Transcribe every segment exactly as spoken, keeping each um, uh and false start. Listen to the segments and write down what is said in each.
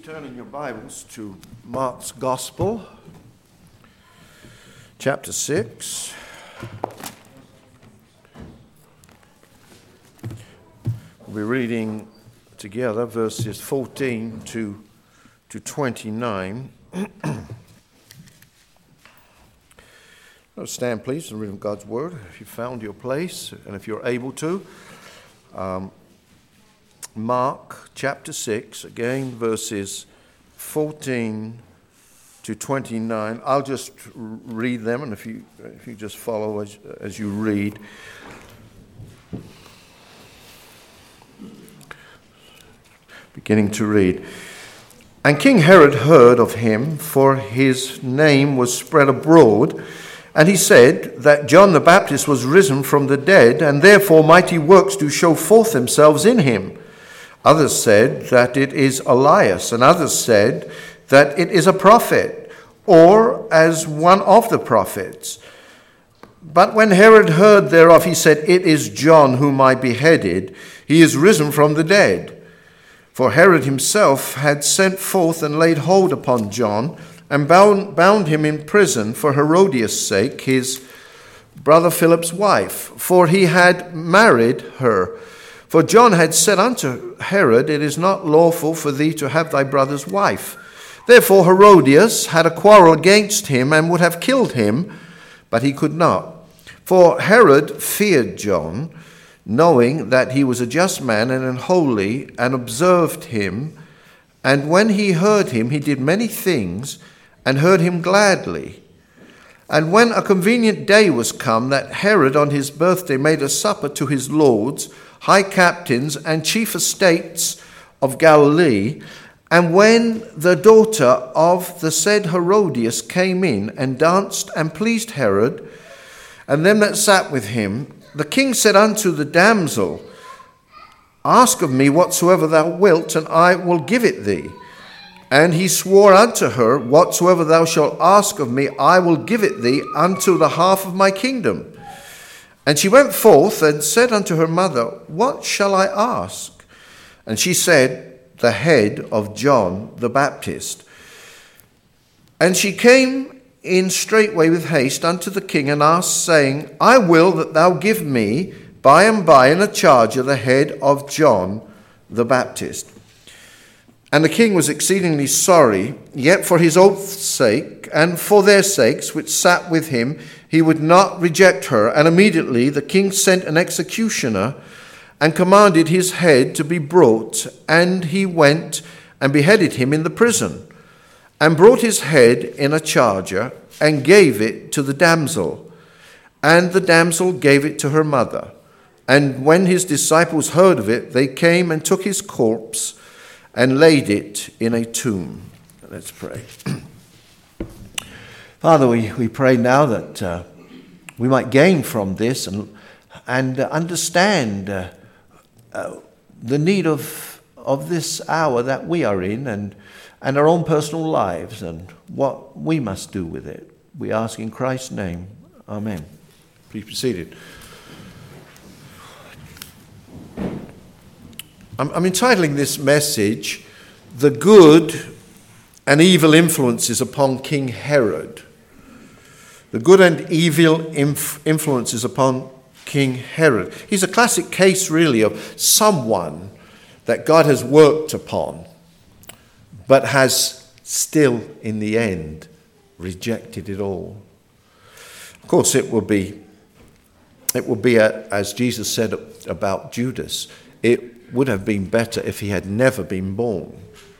Turn in your Bibles to Mark's Gospel, chapter six. We'll be reading together verses fourteen to, to twenty-nine. Stand, please, and read God's Word if you found your place and if you're able to. Um, Mark chapter six, again, verses fourteen to twenty-nine. I'll just read them, and if you if you just follow as, as you read. Beginning to read. And King Herod heard of him, for his name was spread abroad, and he said that John the Baptist was risen from the dead, and therefore mighty works do show forth themselves in him. Others said that it is Elias, and others said that it is a prophet, or as one of the prophets. But when Herod heard thereof, he said, It is John whom I beheaded. He is risen from the dead. For Herod himself had sent forth and laid hold upon John, and bound, bound him in prison for Herodias' sake, his brother Philip's wife, for he had married her. For John had said unto Herod, It is not lawful for thee to have thy brother's wife. Therefore Herodias had a quarrel against him, and would have killed him, but he could not. For Herod feared John, knowing that he was a just man and an holy, and observed him. And when he heard him, he did many things, and heard him gladly. And when a convenient day was come, that Herod on his birthday made a supper to his lords, high captains, and chief estates of Galilee, and when the daughter of the said Herodias came in, and danced and pleased Herod, and them that sat with him, the king said unto the damsel, Ask of me whatsoever thou wilt, and I will give it thee. And he swore unto her, Whatsoever thou shalt ask of me, I will give it thee unto the half of my kingdom. And she went forth and said unto her mother, What shall I ask? And she said, The head of John the Baptist. And she came in straightway with haste unto the king, and asked, saying, I will that thou give me by and by in a charger the head of John the Baptist. And the king was exceedingly sorry, yet for his oath's sake, and for their sakes which sat with him, he would not reject her. And immediately the king sent an executioner, and commanded his head to be brought. And he went and beheaded him in the prison, and brought his head in a charger, and gave it to the damsel. And the damsel gave it to her mother. And when his disciples heard of it, they came and took his corpse, and laid it in a tomb. Let's pray. Father, we, we pray now that uh, we might gain from this and and uh, understand uh, uh, the need of of this hour that we are in, and and our own personal lives, and what we must do with it. We ask in Christ's name. Amen. Please be seated. I'm entitling this message, The Good and Evil Influences upon King Herod. The good and evil inf- influences upon King Herod. He's a classic case, really, of someone that God has worked upon, but has still, in the end, rejected it all. Of course, it will be, it will be a, as Jesus said about Judas, it would have been better if he had never been born.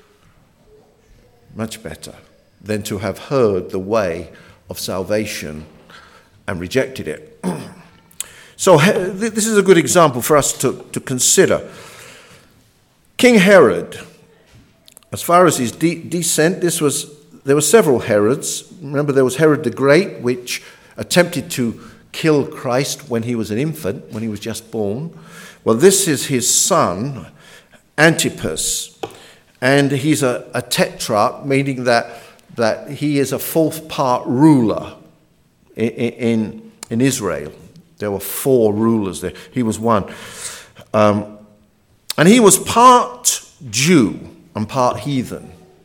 Much better than to have heard the way of salvation and rejected it. So this is a good example for us to, to consider. King Herod, as far as his de- descent, this was there were several Herods. Remember, there was Herod the Great, which attempted to kill Christ when he was an infant, when he was just born. Well, this is his son, Antipas, and he's a, a tetrarch, meaning that that he is a fourth part ruler in, in, in Israel. There were four rulers there. He was one. Um, and he was part Jew and part heathen.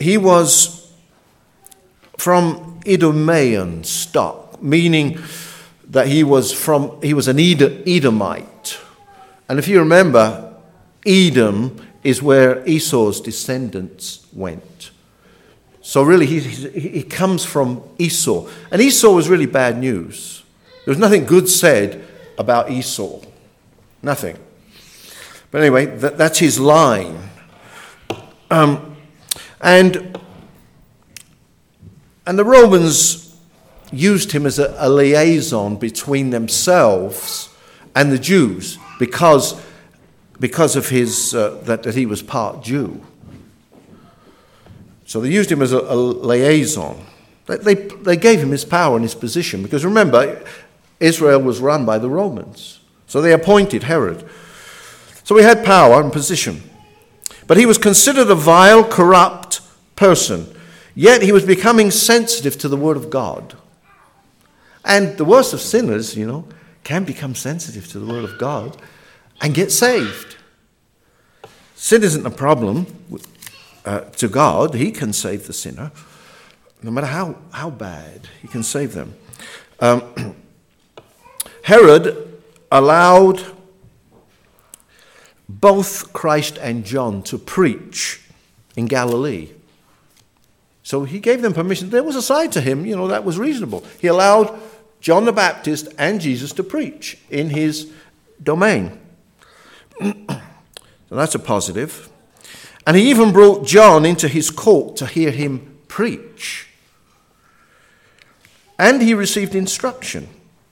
he was from Idumean stock, meaning that he was from he was an Edomite. And if you remember, Edom is where Esau's descendants went. So really, he, he comes from Esau. And Esau was really bad news. There was nothing good said about Esau. Nothing. But anyway, that, that's his line. Um, and, and the Romans used him as a, a liaison between themselves and the Jews because, because of his uh, that, that he was part Jew. So they used him as a, a liaison. They, they, they gave him his power and his position because remember, Israel was run by the Romans. So they appointed Herod. So he had power and position. But he was considered a vile, corrupt person. Yet he was becoming sensitive to the word of God. And the worst of sinners, you know, can become sensitive to the word of God and get saved. Sin isn't a problem uh, to God. He can save the sinner. No matter how, how bad, he can save them. Um, Herod allowed both Christ and John to preach in Galilee. So he gave them permission. There was a side to him, you know, that was reasonable. He allowed John the Baptist and Jesus to preach in his domain. So that's a positive. And he even brought John into his court to hear him preach. And he received instruction.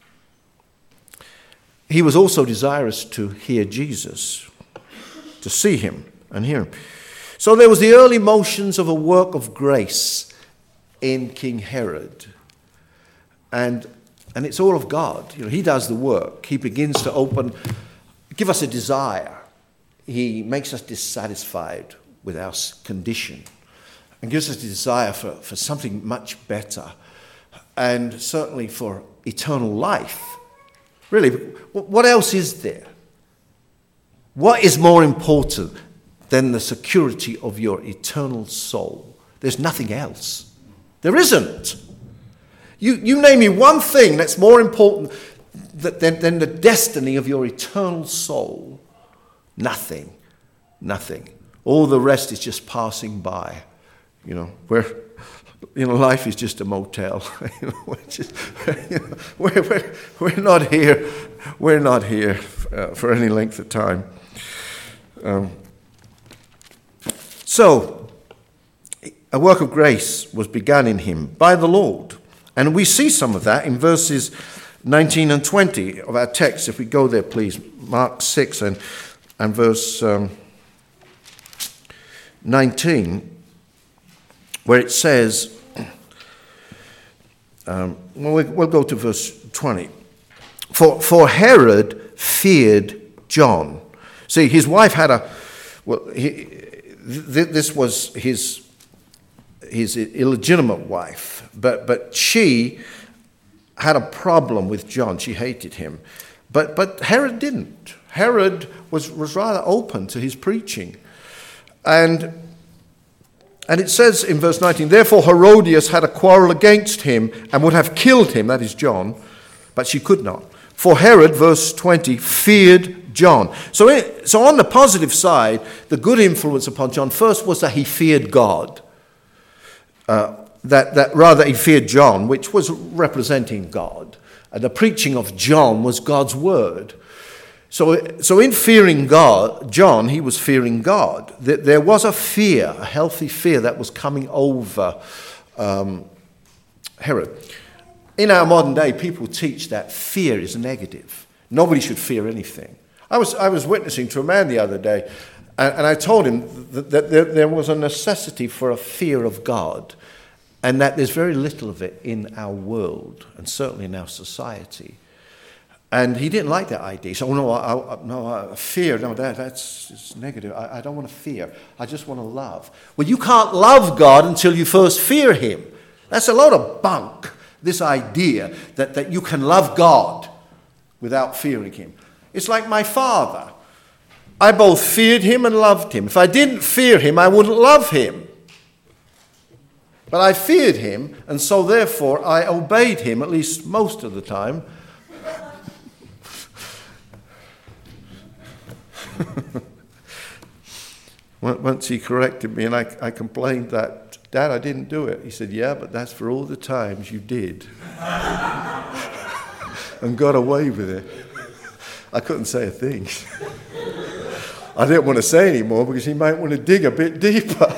He was also desirous to hear Jesus, to see him and hear him. So there was the early motions of a work of grace in King Herod. And, and it's all of God. You know, he does the work. He begins to open, give us a desire. He makes us dissatisfied with our condition and gives us a desire for, for something much better and certainly for eternal life. Really, what else is there? What is more important than the security of your eternal soul? There's nothing else. There isn't. You, you name me one thing that's more important than, than the destiny of your eternal soul. Nothing. Nothing. All the rest is just passing by. You know, where you know life is just a motel. you know, we're, just, you know, we're, we're, we're not here. We're not here uh, for any length of time. Um, so, a work of grace was begun in him by the Lord. And we see some of that in verses nineteen and twenty of our text. If we go there, please. Mark six and, and verse um, nineteen, where it says, um, well, we'll go to verse twenty. For, for Herod feared John. See, his wife had a, well, he, th- this was his his illegitimate wife, but but she had a problem with John. She hated him. But but Herod didn't. Herod was, was rather open to his preaching. And and it says in verse nineteen, therefore Herodias had a quarrel against him and would have killed him, that is John, but she could not. For Herod, verse twenty, feared John. So, it, so on the positive side, the good influence upon John first was that he feared God. Uh, that, that rather he feared John, which was representing God. And the preaching of John was God's word. So, so in fearing God, John, he was fearing God. There was a fear, a healthy fear that was coming over um, Herod. In our modern day, people teach that fear is negative. Nobody should fear anything. I was I was witnessing to a man the other day, and, and I told him that, that there, there was a necessity for a fear of God, and that there's very little of it in our world, and certainly in our society. And he didn't like that idea. So, oh, no, I, I, no, I fear, no, that, that's it's negative. I, I don't want to fear. I just want to love. Well, you can't love God until you first fear him. That's a load of bunk, this idea that, that you can love God without fearing him. It's like my father. I both feared him and loved him. If I didn't fear him, I wouldn't love him. But I feared him, and so therefore I obeyed him, at least most of the time. Once he corrected me, and I, I complained that, Dad, I didn't do it. He said, yeah, but that's for all the times you did. And got away with it. I couldn't say a thing. I didn't want to say any more because he might want to dig a bit deeper.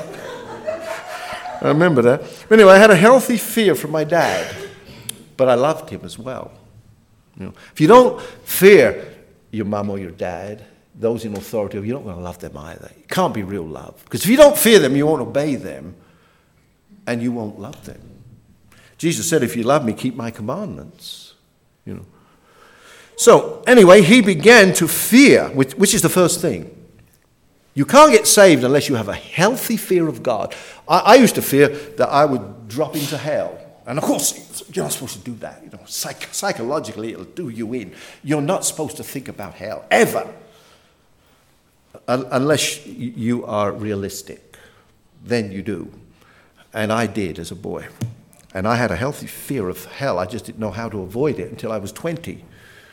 I remember that. But anyway, I had a healthy fear from my dad, but I loved him as well. You know, if you don't fear your mum or your dad, those in authority, you don't want to love them either. It can't be real love. Because if you don't fear them, you won't obey them, and you won't love them. Jesus said, if you love me, keep my commandments. You know. So, anyway, he began to fear, which, which is the first thing. You can't get saved unless you have a healthy fear of God. I, I used to fear that I would drop into hell. And of course, you're not supposed to do that. You know, psych- psychologically, it'll do you in. You're not supposed to think about hell, ever. Un- unless you are realistic. Then you do. And I did as a boy. And I had a healthy fear of hell. I just didn't know how to avoid it until I was twenty.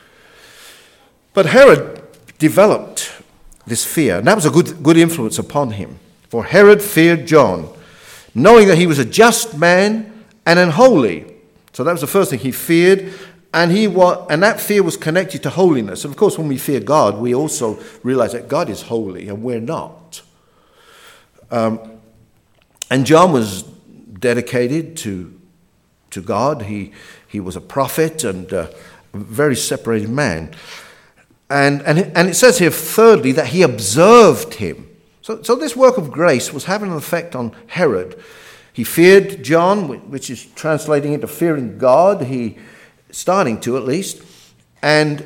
But Herod developed this fear, and that was a good, good influence upon him. For Herod feared John, knowing that he was a just man and an holy. So that was the first thing he feared, and he wa- and that fear was connected to holiness. And of course, when we fear God, we also realize that God is holy and we're not. Um, and John was dedicated to to God. He he was a prophet and uh, a very separated man. And, and, and it says here, thirdly, that he observed him. So, so this work of grace was having an effect on Herod. He feared John, which is translating into fearing God. He, starting to at least. And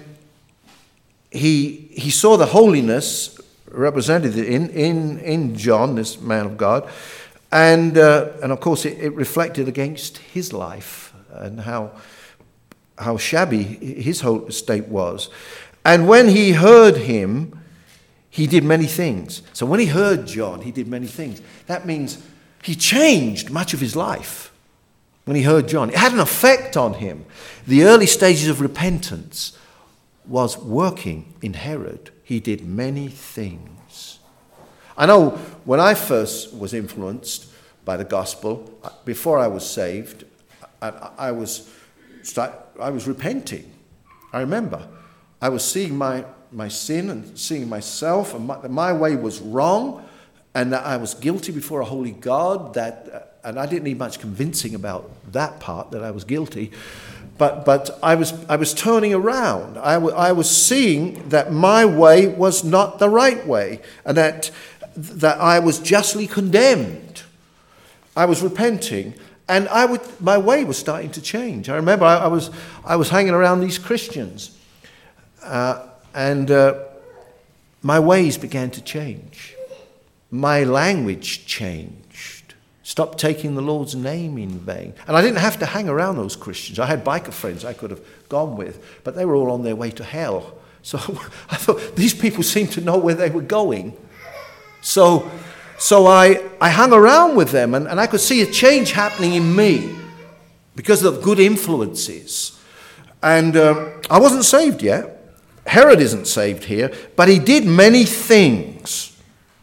he he saw the holiness represented in, in, in John, this man of God. And, uh, and of course, it, it reflected against his life and how, how shabby his whole state was. And when he heard him, he did many things. So when he heard John, he did many things. That means he changed much of his life when he heard John. It had an effect on him. The early stages of repentance was working in Herod. He did many things. I know when I first was influenced by the gospel, before I was saved, I, I was I was repenting. I remember. I was seeing my, my sin and seeing myself, and my, my way was wrong, and that I was guilty before a holy God. That, and I didn't need much convincing about that part, that I was guilty. But but I was I was turning around. I, w- I was seeing that my way was not the right way, and that that I was justly condemned. I was repenting, and I would my way was starting to change. I remember I, I was I was hanging around these Christians. Uh, and uh, my ways began to change. My language changed. Stopped taking the Lord's name in vain. And I didn't have to hang around those Christians. I had biker friends I could have gone with, but they were all on their way to hell. So I thought, these people seemed to know where they were going. So so I, I hung around with them, and, and I could see a change happening in me because of good influences. And uh, I wasn't saved yet. Herod isn't saved here, but he did many things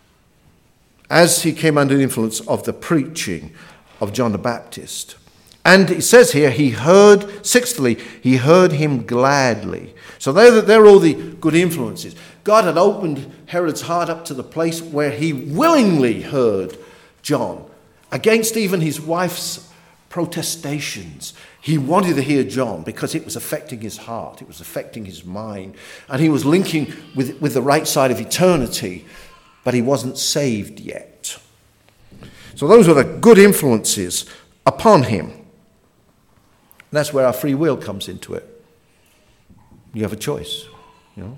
as he came under the influence of the preaching of John the Baptist. And it says here, he heard, sixthly, he heard him gladly. So they're, they're all the good influences. God had opened Herod's heart up to the place where he willingly heard John, against even his wife's protestations. He wanted to hear John because it was affecting his heart. It was affecting his mind. And he was linking with, with the right side of eternity, but he wasn't saved yet. So those were the good influences upon him. And that's where our free will comes into it. You have a choice, you know.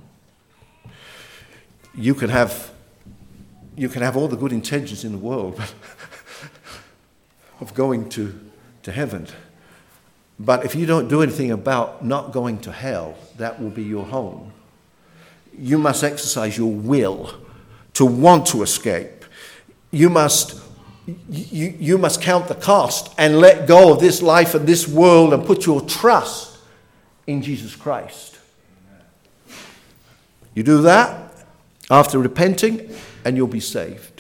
You can have, you can have all the good intentions in the world of going to, to heaven. But if you don't do anything about not going to hell, that will be your home. You must exercise your will to want to escape. You must you, you must count the cost and let go of this life and this world and put your trust in Jesus Christ. You do that after repenting and you'll be saved.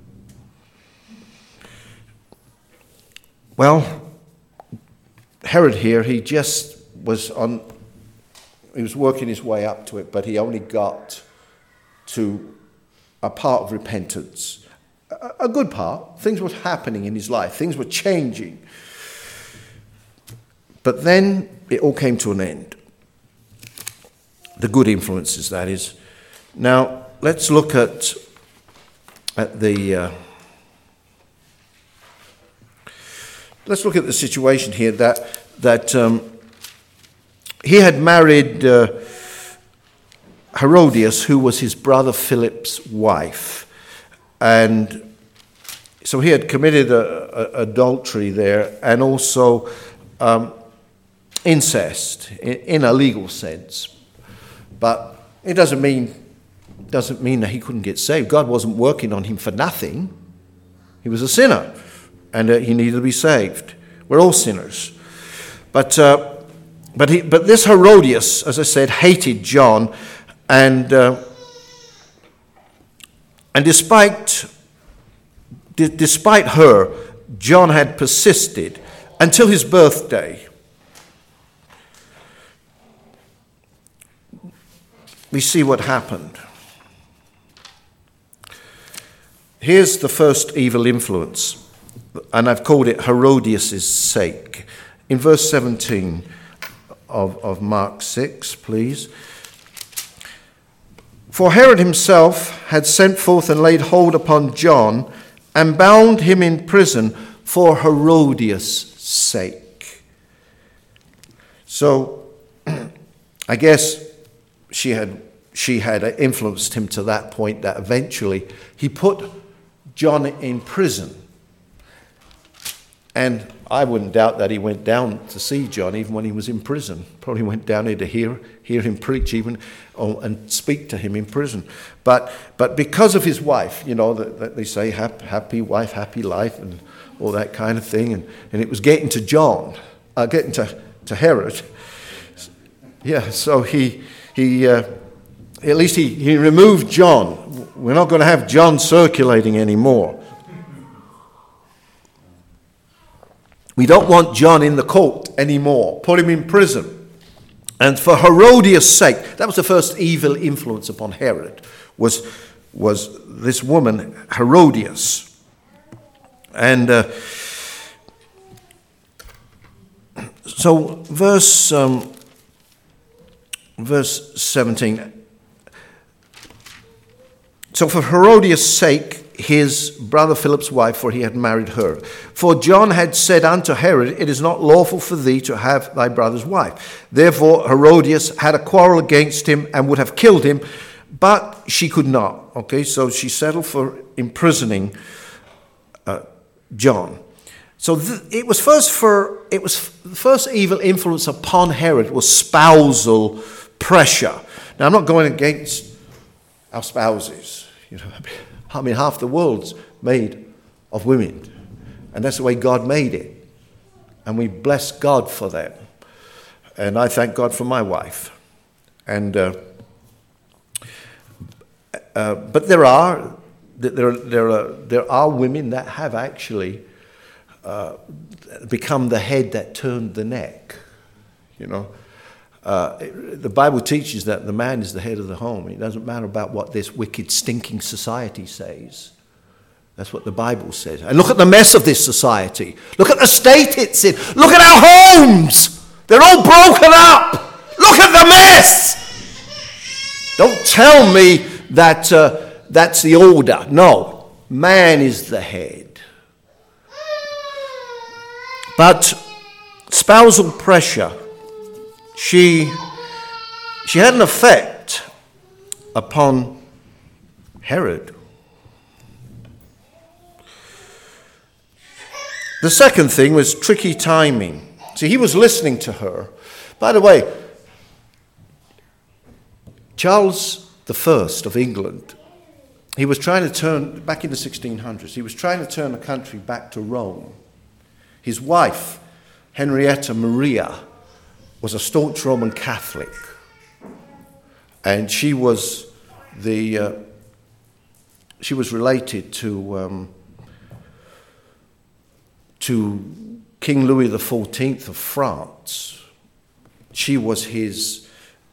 Well, Herod here, he just was on, he was working his way up to it, but he only got to a part of repentance. A, a good part. Things were happening in his life. Things were changing. But then it all came to an end. The good influences, that is. Now, let's look at, at the... Uh, let's look at the situation here that, that um, he had married uh, Herodias, who was his brother Philip's wife. And so he had committed a, a, adultery there, and also um, incest in, in a legal sense. But it doesn't mean, doesn't mean that he couldn't get saved. God wasn't working on him for nothing. He was a sinner, and uh, he needed to be saved. We're all sinners. But uh, but he, but this Herodias, as I said, hated John, and uh, and despite d- despite her, John had persisted until his birthday. We see what happened. Here's the first evil influence, and I've called it Herodias' sake. In verse seventeen of, of Mark six, please. For Herod himself had sent forth and laid hold upon John and bound him in prison for Herodias' sake. So, I guess she had she had influenced him to that point that eventually he put John in prison. And I wouldn't doubt that he went down to see John even when he was in prison. Probably went down there to hear hear him preach even or, and speak to him in prison. But but because of his wife, you know, that, that they say happy, happy wife, happy life, and all that kind of thing. And, and it was getting to John, uh, getting to, to Herod. Yeah, so he he uh, at least he, he removed John. We're not going to have John circulating anymore. We don't want John in the court anymore. Put him in prison. And for Herodias' sake, that was the first evil influence upon Herod, was, was this woman, Herodias. And uh, so verse, um, verse seventeen. So for Herodias' sake, his brother Philip's wife, for he had married her. For John had said unto Herod, it is not lawful for thee to have thy brother's wife. Therefore Herodias had a quarrel against him and would have killed him, but she could not. Okay, so she settled for imprisoning uh, John. So th- it was first for it was the first evil influence upon Herod was spousal pressure. Now I'm not going against our spouses, you know. I mean, half the world's made of women. And that's the way God made it. And we bless God for that. And I thank God for my wife. And uh, uh, but there are there there are there are women that have actually uh, become the head that turned the neck. You know. Uh, the Bible teaches that the man is the head of the home. It doesn't matter about what this wicked, stinking society says. That's what the Bible says. And look at the mess of this society. Look at the state it's in. Look at our homes. They're all broken up. Look at the mess. Don't tell me that uh, that's the order. No, man is the head. But spousal pressure, She she had an effect upon Herod. The second thing was tricky timing. See, he was listening to her. By the way, Charles the First of England, he was trying to turn, back in the sixteen hundreds, he was trying to turn the country back to Rome. His wife, Henrietta Maria, was a staunch Roman Catholic. And she was the uh, she was related to um, to King Louis the Fourteenth of France. She was his.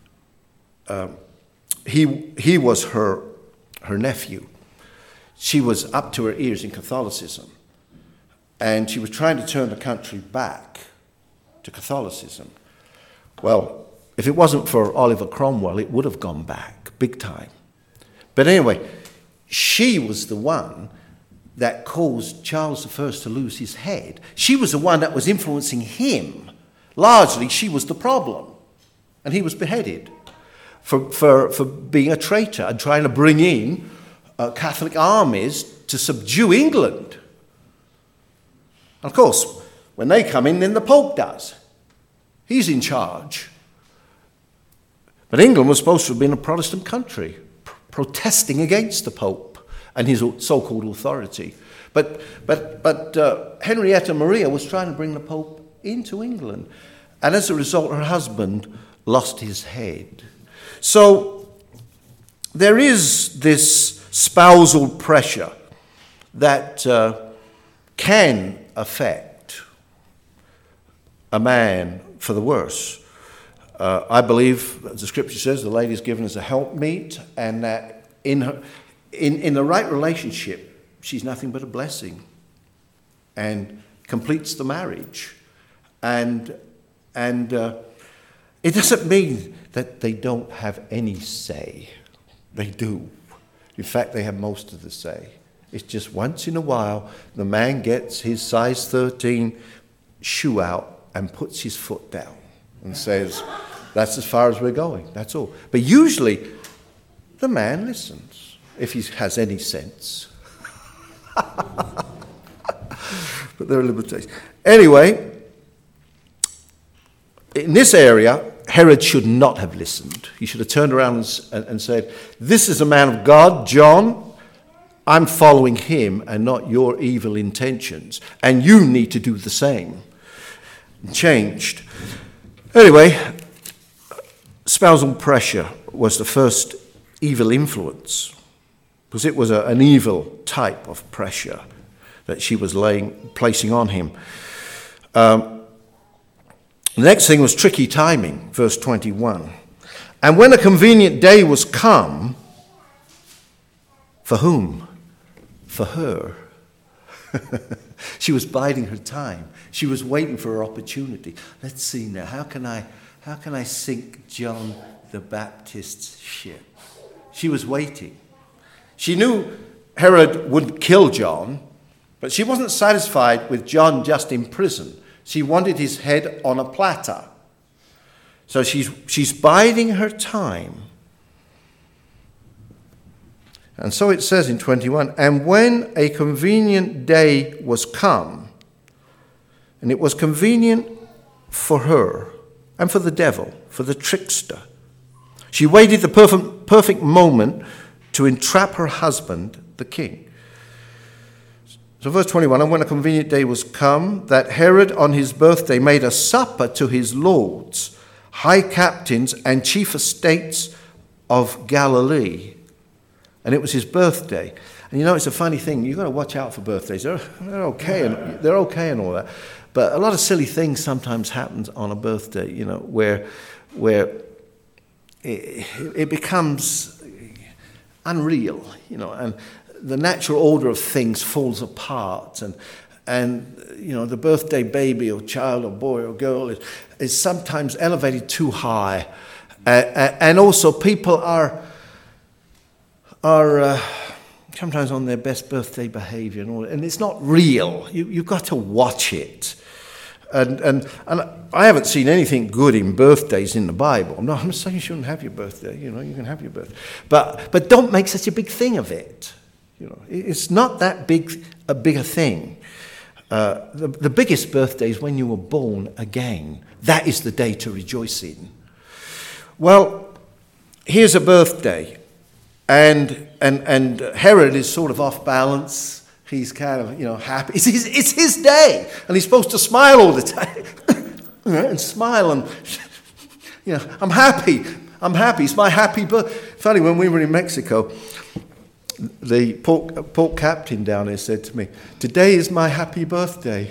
Uh, he he was her her nephew. She was up to her ears in Catholicism, and she was trying to turn the country back to Catholicism. Well, if it wasn't for Oliver Cromwell, it would have gone back big time. But anyway, she was the one that caused Charles the First to lose his head. She was the one that was influencing him. Largely, she was the problem. And he was beheaded for, for, for being a traitor and trying to bring in uh, Catholic armies to subdue England. And of course, when they come in, then the Pope does. He's in charge. But England was supposed to have been a Protestant country, pr- protesting against the Pope and his so-called authority. But but but uh, Henrietta Maria was trying to bring the Pope into England. And as a result, her husband lost his head. So there is this spousal pressure that uh, can affect a man for the worse. Uh, I believe, as the scripture says, the lady is given as a helpmeet, and that in her, in, in the right relationship, she's nothing but a blessing and completes the marriage. And, and uh, it doesn't mean that they don't have any say. They do. In fact, they have most of the say. It's just once in a while, the man gets his size thirteen shoe out and puts his foot down and says, that's as far as we're going, that's all. But usually, the man listens, if he has any sense. But there are limitations. Anyway, in this area, Herod should not have listened. He should have turned around and, and said, this is a man of God, John. I'm following him and not your evil intentions. And you need to do the same. Changed. Anyway, spousal pressure was the first evil influence, because it was a, an evil type of pressure that she was laying, placing on him. Um, the next thing was tricky timing, verse twenty-one. And when a convenient day was come, for whom? For her. She was biding her time. She was waiting for her opportunity. Let's see now, how can I how can I sink John the Baptist's ship? She was waiting. She knew Herod wouldn't kill John, but she wasn't satisfied with John just in prison. She wanted his head on a platter. So she's she's biding her time. And so it says in twenty-one, and when a convenient day was come, and it was convenient for her and for the devil, for the trickster, she waited the perfect, perfect moment to entrap her husband, the king. So verse twenty-one, and when a convenient day was come, that Herod on his birthday made a supper to his lords, high captains, and chief estates of Galilee. And it was his birthday. And you know, it's a funny thing. You've got to watch out for birthdays. They're, they're okay and they're okay and all that. But a lot of silly things sometimes happen on a birthday, you know, where where it, it becomes unreal, you know, and the natural order of things falls apart. And, and you know, the birthday baby or child or boy or girl is, is sometimes elevated too high. Uh, and also people are... are uh, sometimes on their best birthday behavior and all, and it's not real. You, you've got to watch it. And, and and I haven't seen anything good in birthdays in the Bible. I'm not, I'm not saying you shouldn't have your birthday. You know, you can have your birthday, but but don't make such a big thing of it. You know, it's not that big a bigger thing. Uh, the, the biggest birthday is when you were born again. That is the day to rejoice in. Well, here's a birthday. And and and Herod is sort of off balance. He's kind of, you know, happy. It's his, it's his day, and he's supposed to smile all the time. And smile and, you know, I'm happy. I'm happy. It's my happy birthday. Funny, when we were in Mexico, the port, port captain down there said to me, "Today is my happy birthday."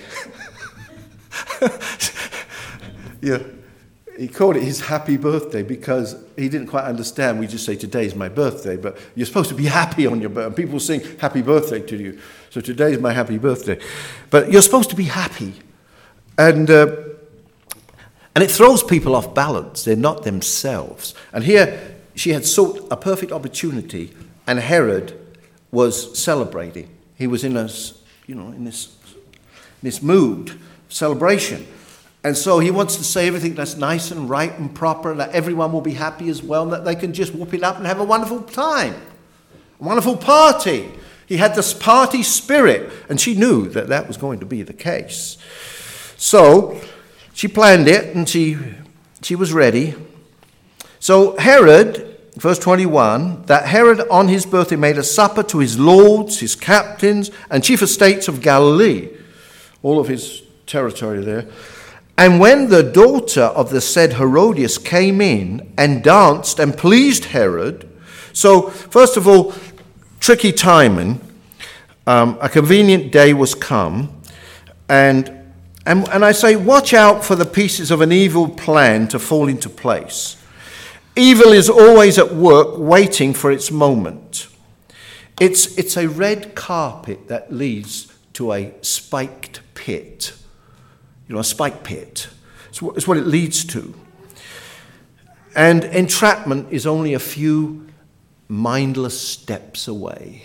Yeah, he called it his happy birthday because he didn't quite understand. We just say, "Today is my birthday," but you're supposed to be happy on your birthday. People sing happy birthday to you. So today is my happy birthday. But you're supposed to be happy. And uh, and it throws people off balance. They're not themselves. And here she had sought a perfect opportunity, and Herod was celebrating. He was in a, you know, in this, in this mood, celebration. And so he wants to say everything that's nice and right and proper, that everyone will be happy as well, and that they can just whoop it up and have a wonderful time, a wonderful party. He had this party spirit, and she knew that that was going to be the case. So she planned it, and she she was ready. So Herod, verse twenty-one, that Herod on his birthday made a supper to his lords, his captains, and chief estates of Galilee, all of his territory there. And when the daughter of the said Herodias came in and danced and pleased Herod, so first of all, tricky timing, um, a convenient day was come, and, and and I say, watch out for the pieces of an evil plan to fall into place. Evil is always at work waiting for its moment. It's, it's a red carpet that leads to a spiked pit. You know, a spike pit. It's what, it's what it leads to. And entrapment is only a few mindless steps away.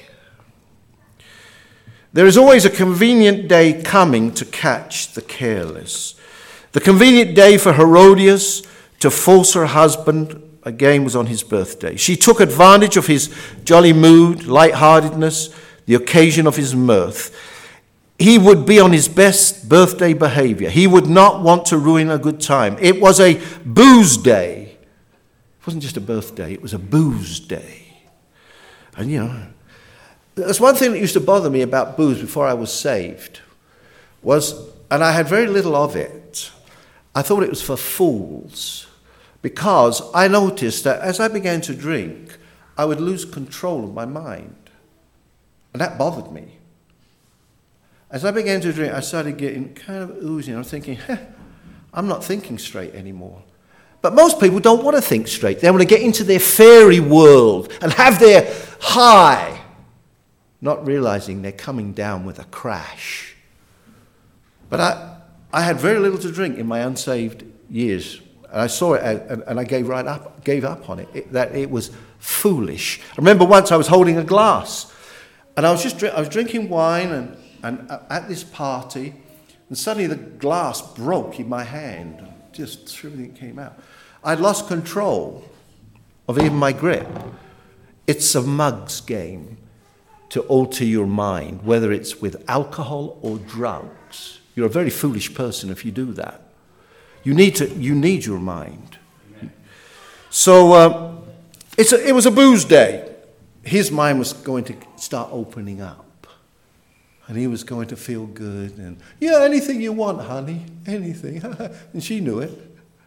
There is always a convenient day coming to catch the careless. The convenient day for Herodias to force her husband, again, was on his birthday. She took advantage of his jolly mood, lightheartedness, the occasion of his mirth. He would be on his best birthday behavior. He would not want to ruin a good time. It was a booze day. It wasn't just a birthday, it was a booze day. And, you know, that's one thing that used to bother me about booze before I was saved, was, and I had very little of it, I thought it was for fools, because I noticed that as I began to drink, I would lose control of my mind. And that bothered me. As I began to drink, I started getting kind of oozy. I'm thinking, huh, I'm not thinking straight anymore. But most people don't want to think straight. They want to get into their fairy world and have their high, not realizing they're coming down with a crash. But I, I had very little to drink in my unsaved years. And I saw it, and, and I gave right up, gave up on it, it, that it was foolish. I remember once I was holding a glass, and I was just I was drinking wine, and And at this party, and suddenly the glass broke in my hand. Just everything came out. I'd lost control of even my grip. It's a mug's game to alter your mind, whether it's with alcohol or drugs. You're a very foolish person if you do that. You need to. You need your mind. So uh, it's a, it was a booze day. His mind was going to start opening up. And he was going to feel good. And, yeah, anything you want, honey. Anything. And she knew it.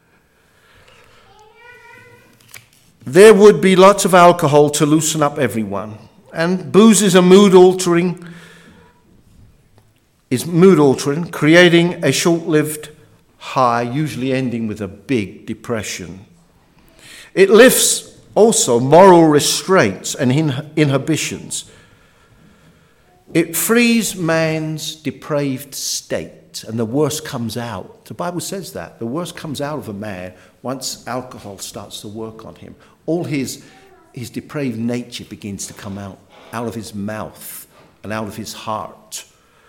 There would be lots of alcohol to loosen up everyone. And booze is a mood altering, is mood altering, creating a short-lived high, usually ending with a big depression. It lifts also moral restraints and inhibitions. It frees man's depraved state, and the worst comes out. The Bible says that. The worst comes out of a man once alcohol starts to work on him. All his, his depraved nature begins to come out, out of his mouth and out of his heart.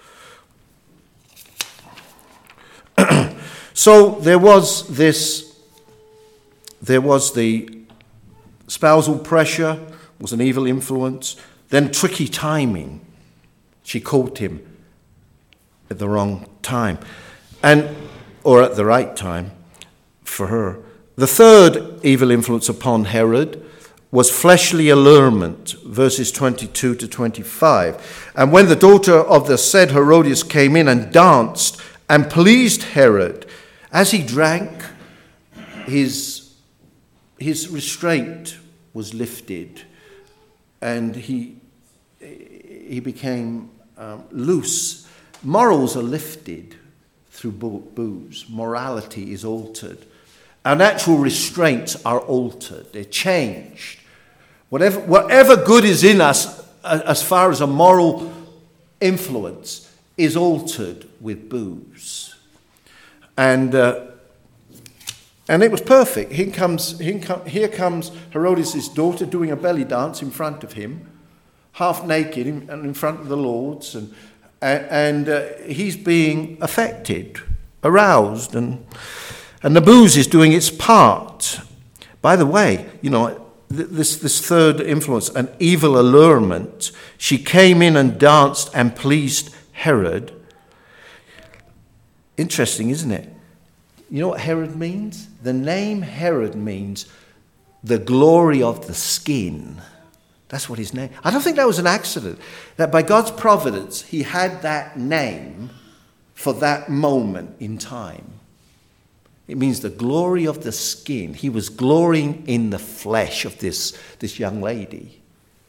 So there was this, there was the spousal pressure, was an evil influence, then tricky timing. She caught him at the wrong time, and or at the right time for her. The third evil influence upon Herod was fleshly allurement, verses twenty-two to twenty-five. And when the daughter of the said Herodias came in and danced and pleased Herod, as he drank, his, his restraint was lifted, and he, he became um, loose. Morals are lifted through booze. Morality is altered. Our natural restraints are altered. They're changed. Whatever, whatever good is in us as far as a moral influence is altered with booze. And uh, and it was perfect. Here comes, here here comes Herodias' daughter doing a belly dance in front of him, half naked in, in front of the lords. And, and uh, he's being affected, aroused, and... And the booze is doing its part. By the way, you know, this, this third influence, an evil allurement, she came in and danced and pleased Herod. Interesting, isn't it? You know what Herod means? The name Herod means the glory of the skin. That's what his name. I don't think that was an accident. That by God's providence, he had that name for that moment in time. It means the glory of the skin. He was glorying in the flesh of this, this young lady.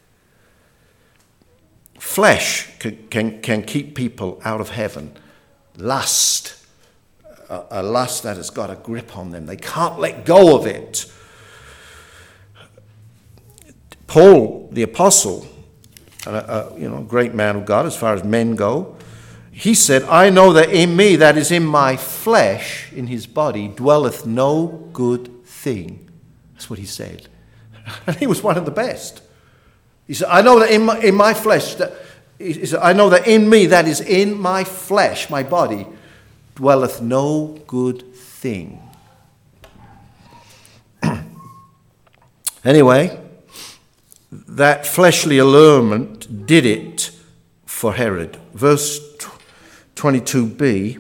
Flesh can, can, can keep people out of heaven. Lust, a, a lust that has got a grip on them. They can't let go of it. Paul, the apostle, a, a you know, great man of God as far as men go, he said, I know that in me, that is in my flesh, in his body, dwelleth no good thing. That's what he said. And he was one of the best. He said, I know that in my, in my flesh, that, he said, I know that in me, that is in my flesh, my body, dwelleth no good thing. Anyway, that fleshly allurement did it for Herod. Verse twenty-two b,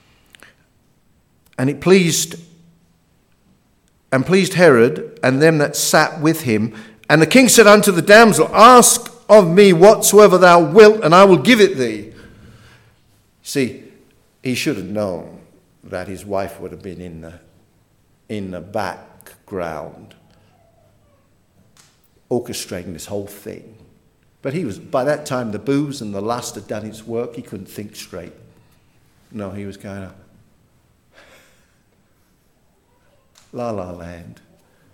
and it pleased and pleased Herod and them that sat with him. And the king said unto the damsel, ask of me whatsoever thou wilt, and I will give it thee. See, he should have known that his wife would have been in the in the background orchestrating this whole thing. But he was, by that time, the booze and the lust had done its work. He couldn't think straight. No, he was going to la la land.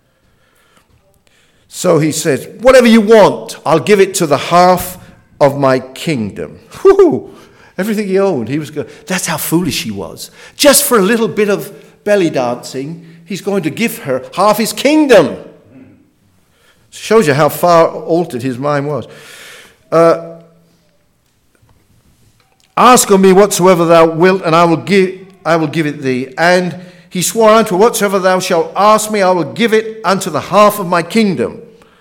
So he says, whatever you want, I'll give it to the half of my kingdom. Whoo! Everything he owned, he was going. That's how foolish he was. Just for a little bit of belly dancing, he's going to give her half his kingdom. Shows you how far altered his mind was. Uh, Ask of me whatsoever thou wilt, and I will give I will give it thee. And he swore unto her, whatsoever thou shalt ask me, I will give it unto the half of my kingdom.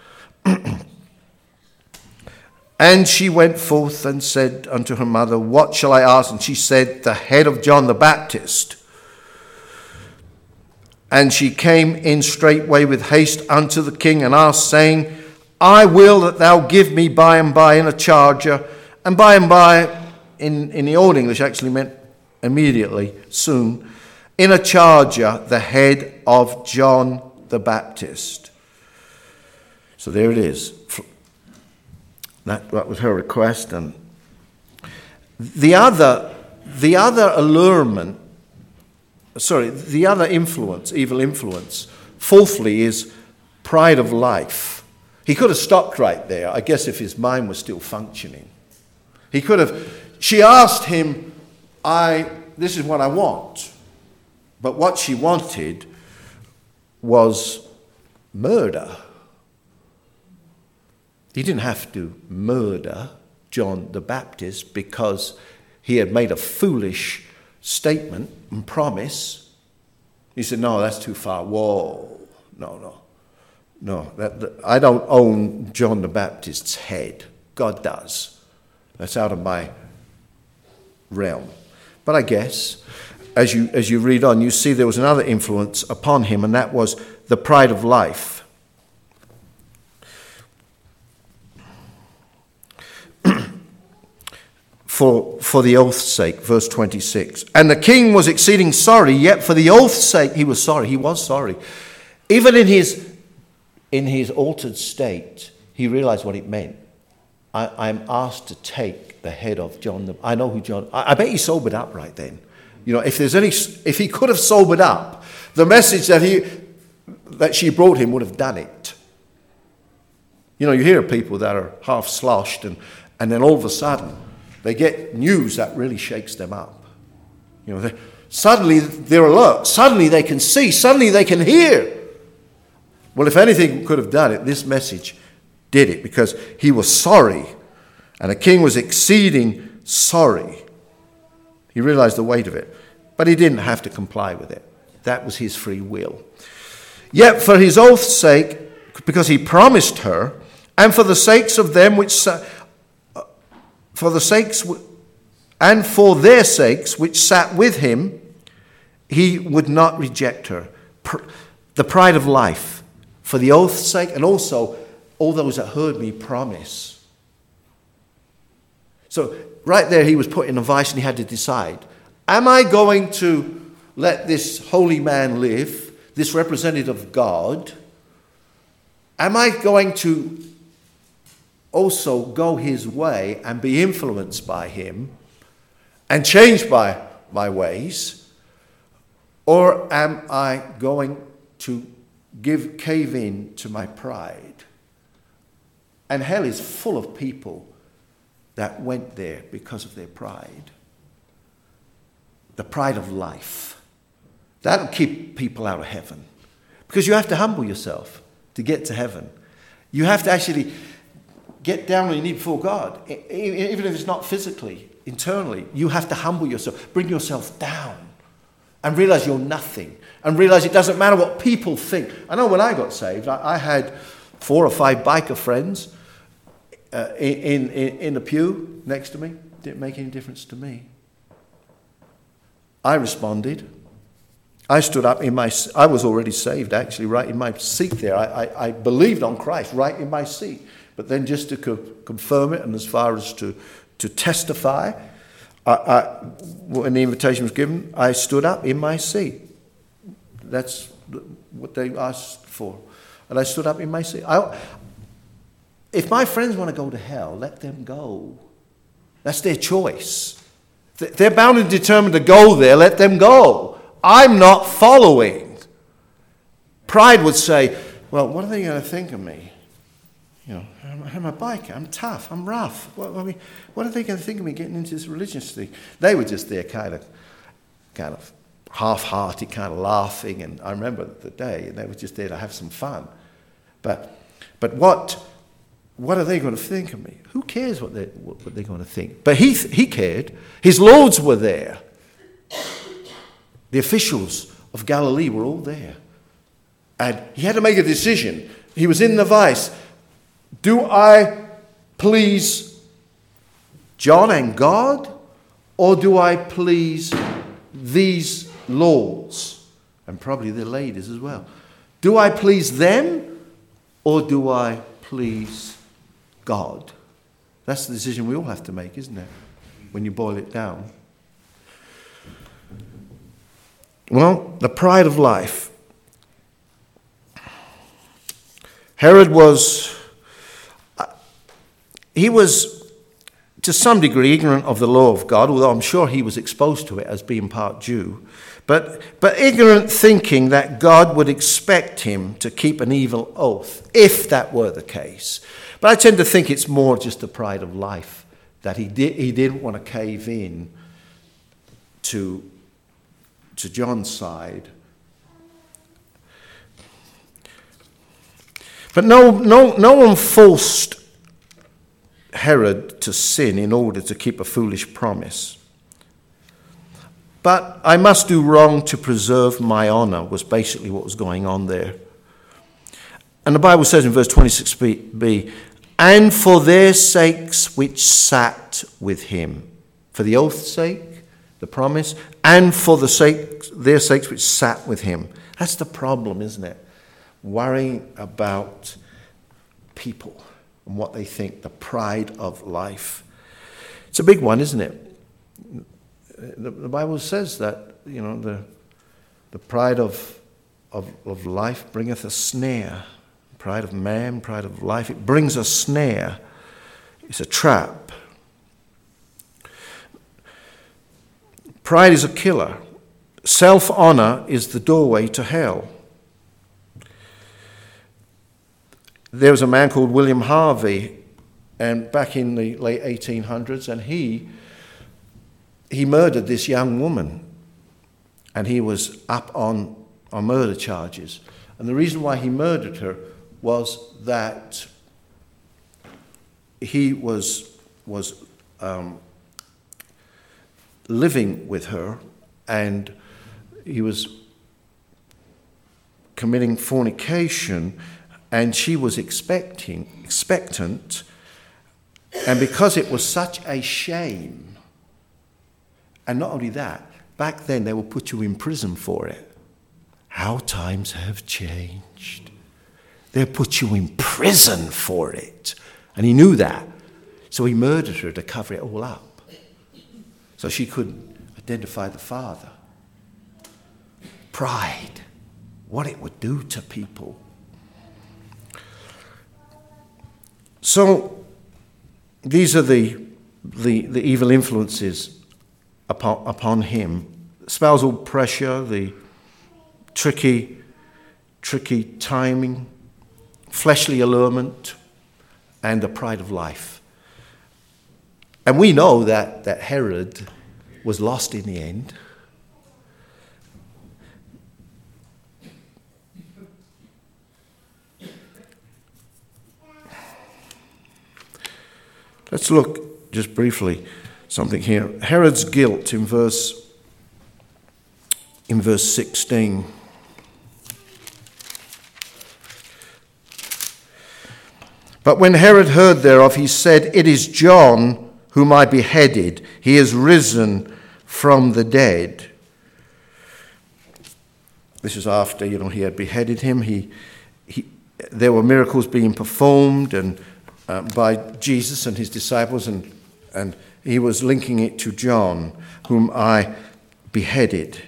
And she went forth and said unto her mother, what shall I ask? And she said, the head of John the Baptist. And she came in straightway with haste unto the king and asked, saying, I will that thou give me by and by in a charger. And by and by, in, in the Old English, actually meant immediately, soon, in a charger, the head of John the Baptist. So there it is. That, that was her request. And the other, the other allurement, sorry, the other influence, evil influence, fourthly, is pride of life. He could have stopped right there, I guess, if his mind was still functioning. He could have, she asked him, I, this is what I want. But what she wanted was murder. He didn't have to murder John the Baptist because he had made a foolish statement and promise. He said, no, that's too far. Whoa, no, no. No, that, that, I don't own John the Baptist's head. God does. That's out of my realm. But I guess, as you as you read on, you see there was another influence upon him, and that was the pride of life. for, for the oath's sake, verse twenty-six. And the king was exceeding sorry, yet for the oath's sake he was sorry. He was sorry. Even in his, in his altered state, he realized what it meant. I, I'm asked to take the head of John. The, I know who John... I, I bet he sobered up right then. You know, if there's any... If he could have sobered up, the message that he that she brought him would have done it. You know, you hear of people that are half sloshed and, and then all of a sudden they get news that really shakes them up. You know, they, suddenly they're alert. Suddenly they can see. Suddenly they can hear. Well, if anything could have done it, this message did it, because he was sorry. And the king was exceeding sorry. He realized the weight of it. But he didn't have to comply with it. That was his free will. Yet for his oath's sake, because he promised her, and for the sakes of them which, sa- for the sakes, w- and for their sakes which sat with him, he would not reject her. Pr- the pride of life, for the oath's sake, and also all those that heard me promise. So right there he was put in a vice and he had to decide, am I going to let this holy man live, this representative of God? Am I going to also go his way and be influenced by him and changed by my ways? Or am I going to give cave in to my pride? And hell is full of people that went there because of their pride. The pride of life. That'll keep people out of heaven. Because you have to humble yourself to get to heaven. You have to actually get down on your knee before God. Even if it's not physically, internally. You have to humble yourself. Bring yourself down. And realize you're nothing. And realize it doesn't matter what people think. I know when I got saved, I, I had four or five biker friends uh, in, in, in the pew next to me. Didn't make any difference to me. I responded. I stood up in my... I was already saved, actually, right in my seat there. I, I, I believed on Christ right in my seat. But then just to co- confirm it, and as far as to, to testify, I, I, when the invitation was given, I stood up in my seat. That's what they asked for. And I stood up in my seat. I, if my friends want to go to hell, let them go. That's their choice. They're bound and determined to go there, let them go. I'm not following. Pride would say, well, what are they going to think of me? You know, I'm, I'm a biker, I'm tough, I'm rough. What, I mean, what are they going to think of me getting into this religious thing? They were just there kind of, kind of half-hearted, kind of laughing. And I remember the day, and they were just there to have some fun. But, but what, what are they going to think of me? Who cares what, they, what, what they're going to think? But he, he cared. His lords were there. The officials of Galilee were all there. And he had to make a decision. He was in the vice. Do I please John and God, or do I please these lords? And probably the ladies as well. Do I please them, or do I please God? That's the decision we all have to make, isn't it? When you boil it down. Well, the pride of life. Herod was, he was to some degree ignorant of the law of God, although I'm sure he was exposed to it as being part Jew, but, but ignorant thinking that God would expect him to keep an evil oath, if that were the case. But I tend to think it's more just the pride of life, that he, did, he didn't want to cave in to to John's side. But no, no, no one forced Herod to sin in order to keep a foolish promise. But I must do wrong to preserve my honor was basically what was going on there. And the Bible says in verse twenty-six b, and for their sakes which sat with him, for the oath's sake, the promise, and for the sake, their sakes which sat with him. That's the problem, isn't it? Worrying about people and what they think, the pride of life. It's a big one, isn't it? The, the Bible says that, you know, the the pride of, of of life bringeth a snare. Pride of man, pride of life, it brings a snare. It's a trap. Pride is a killer. Self-honor is the doorway to hell. There was a man called William Harvey, and back in the late eighteen hundreds, and he he murdered this young woman, and he was up on, on murder charges. And the reason why he murdered her was that he was was um, living with her, and he was committing fornication, and she was expecting expectant, and because it was such a shame, and not only that, back then they would put you in prison for it. How times have changed. They'll put you in prison for it. And he knew that. So he murdered her to cover it all up. So she couldn't identify the father. Pride. What it would do to people. So these are the, the, the evil influences upon, upon him. Spousal pressure, the tricky, tricky timing, fleshly allurement, and the pride of life. And we know that, that Herod was lost in the end. Let's look just briefly something here. Herod's guilt in verse in verse sixteen. But when Herod heard thereof, he said, It is John whom I beheaded. He is risen from the dead. This is after, you know, he had beheaded him. He, he, there were miracles being performed and uh, by Jesus and his disciples, and and he was linking it to John, whom I beheaded.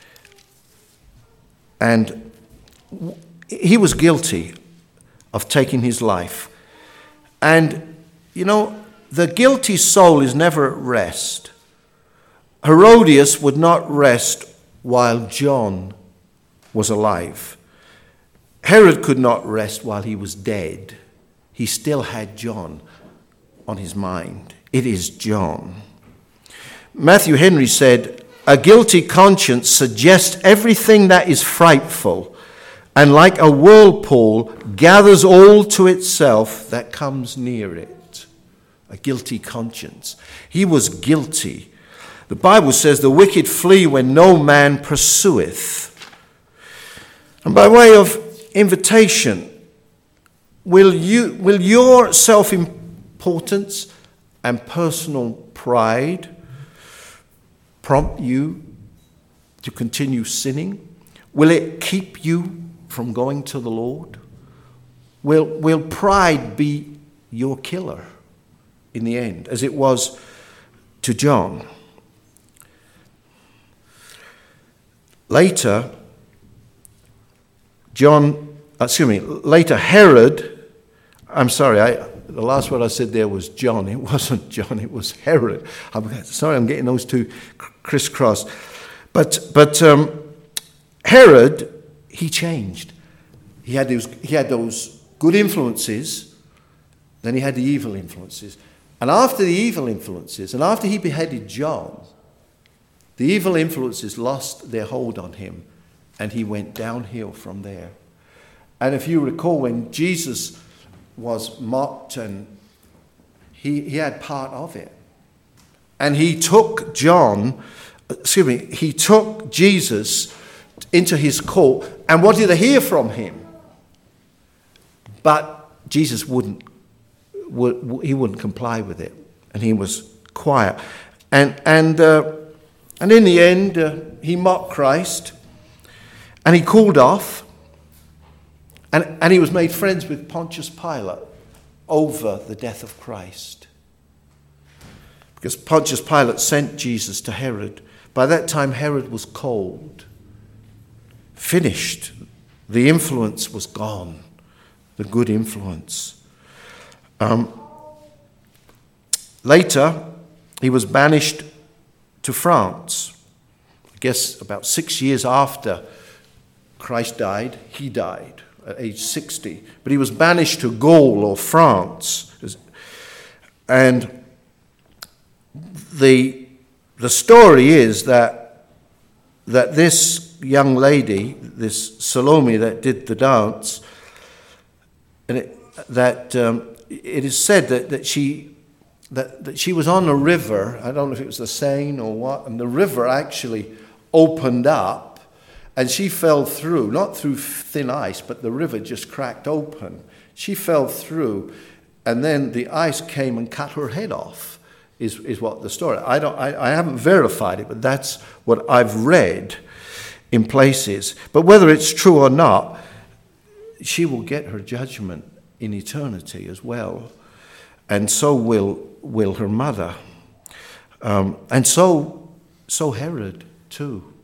And he was guilty of taking his life. And, you know, the guilty soul is never at rest. Herodias would not rest while John was alive. Herod could not rest while he was dead. He still had John on his mind. It is John. Matthew Henry said, A guilty conscience suggests everything that is frightful, and like a whirlpool gathers all to itself that comes near it. A guilty conscience. He was guilty. The Bible says the wicked flee when no man pursueth. And by way of invitation, will you will your self-importance and personal pride prompt you to continue sinning? Will it keep you from going to the Lord? Will, will pride be your killer in the end, as it was to John? Later, John, excuse me, later Herod, I'm sorry, I, the last word I said there was John. It wasn't John, it was Herod. I'm sorry, I'm getting those two crisscrossed. But, but um, Herod, he changed. He had those, he had those good influences, then he had the evil influences. And after the evil influences, and after he beheaded John, the evil influences lost their hold on him, and he went downhill from there. And if you recall, when Jesus was mocked, and he, he had part of it. And he took John, excuse me, he took Jesus into his court, and what did they hear from him? But Jesus wouldn't, would, he wouldn't comply with it, and he was quiet. And and uh, and in the end, uh, he mocked Christ, and he cooled off, and, and he was made friends with Pontius Pilate over the death of Christ. Because Pontius Pilate sent Jesus to Herod. By that time, Herod was cold, finished. The influence was gone, the good influence. Um, later, he was banished to France. I guess about six years after Christ died, he died at age sixty. But he was banished to Gaul or France. And the, the story is that, that this young lady, this Salome that did the dance, and it, that um, it is said that, that she that, that she was on a river. I don't know if it was the Seine or what, and the river actually opened up, and she fell through, not through thin ice, but the river just cracked open. She fell through, and then the ice came and cut her head off, is, is what the story. I don't I, I haven't verified it, but that's what I've read in places. But whether it's true or not, she will get her judgment in eternity as well. And so will will her mother. Um, and so so Herod too.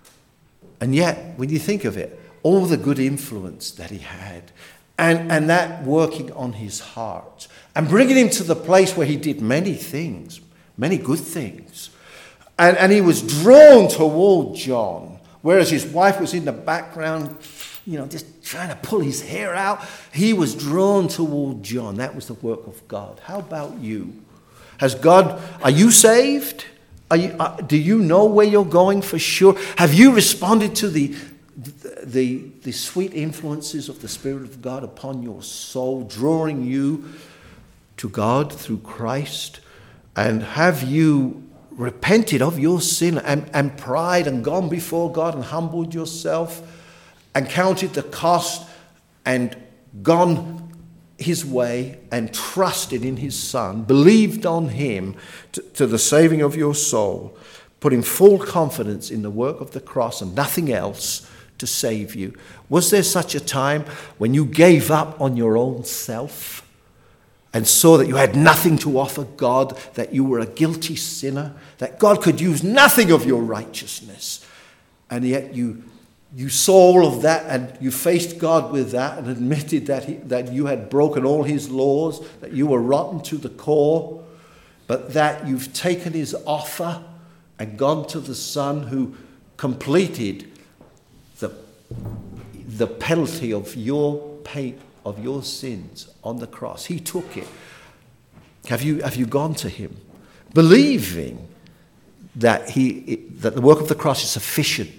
And yet, when you think of it, all the good influence that he had, and, and that working on his heart, and bringing him to the place where he did many things, many good things. And, and he was drawn toward John, whereas his wife was in the background, you know, just trying to pull his hair out. He was drawn toward John. That was the work of God. How about you? Has God, are you saved? Are you, uh, do you know where you're going for sure? Have you responded to the, the, the sweet influences of the Spirit of God upon your soul, drawing you to God through Christ? And have you repented of your sin and, and pride and gone before God and humbled yourself and counted the cost and gone his way and trusted in his Son, believed on him to, to the saving of your soul, putting full confidence in the work of the cross and nothing else to save you? Was there such a time when you gave up on your own self and saw that you had nothing to offer God, that you were a guilty sinner, that God could use nothing of your righteousness, and yet you You saw all of that and you faced God with that and admitted that, he, that you had broken all his laws, that you were rotten to the core, but that you've taken his offer and gone to the Son who completed the, the penalty of your pain, of your sins on the cross. He took it. Have you, have you gone to him, believing that, he, that the work of the cross is sufficient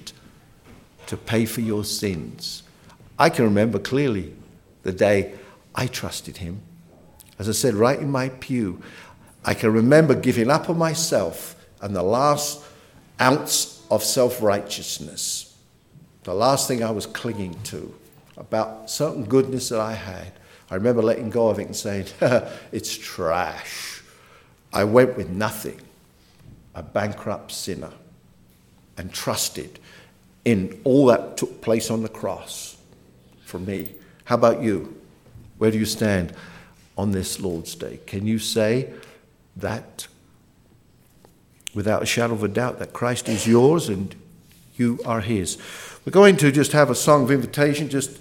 to pay for your sins? I can remember clearly the day I trusted him. As I said, right in my pew, I can remember giving up on myself and the last ounce of self-righteousness, the last thing I was clinging to, about certain goodness that I had. I remember letting go of it and saying, it's trash. I went with nothing, a bankrupt sinner, and trusted in all that took place on the cross for me. How about you? Where do you stand on this Lord's Day? Can you say that without a shadow of a doubt that Christ is yours and you are his? We're going to just have a song of invitation. Just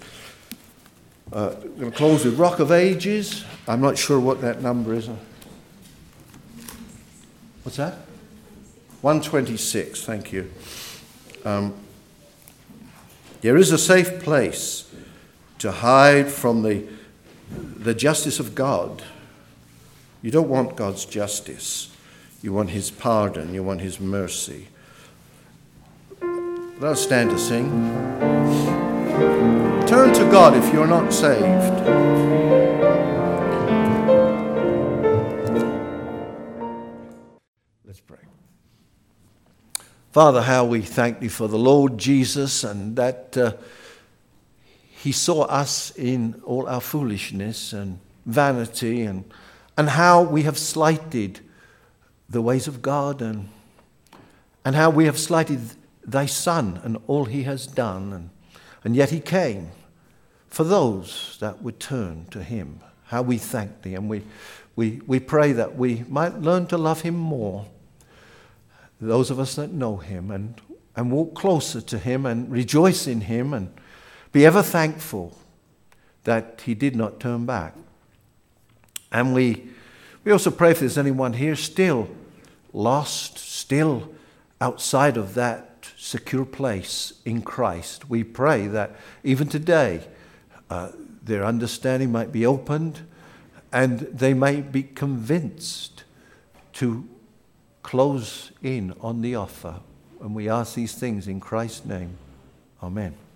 uh, we're going to close with Rock of Ages. I'm not sure what that number is. What's that? one twenty-six. Thank you. Um, There is a safe place to hide from the, the justice of God. You don't want God's justice. You want his pardon. You want his mercy. Let us stand to sing. Turn to God if you're not saved. Let's pray. Father, how we thank thee for the Lord Jesus, and that uh, he saw us in all our foolishness and vanity, and and how we have slighted the ways of God, and and how we have slighted thy Son and all he has done, and, and yet he came for those that would turn to him. how we thank thee. And we, we, we pray that we might learn to love him more, those of us that know him, and, and walk closer to him and rejoice in him and be ever thankful that he did not turn back. And we, we also pray if there's anyone here still lost, still outside of that secure place in Christ. We pray that even today uh, their understanding might be opened and they might be convinced to close in on the offer. And we ask these things in Christ's name. Amen.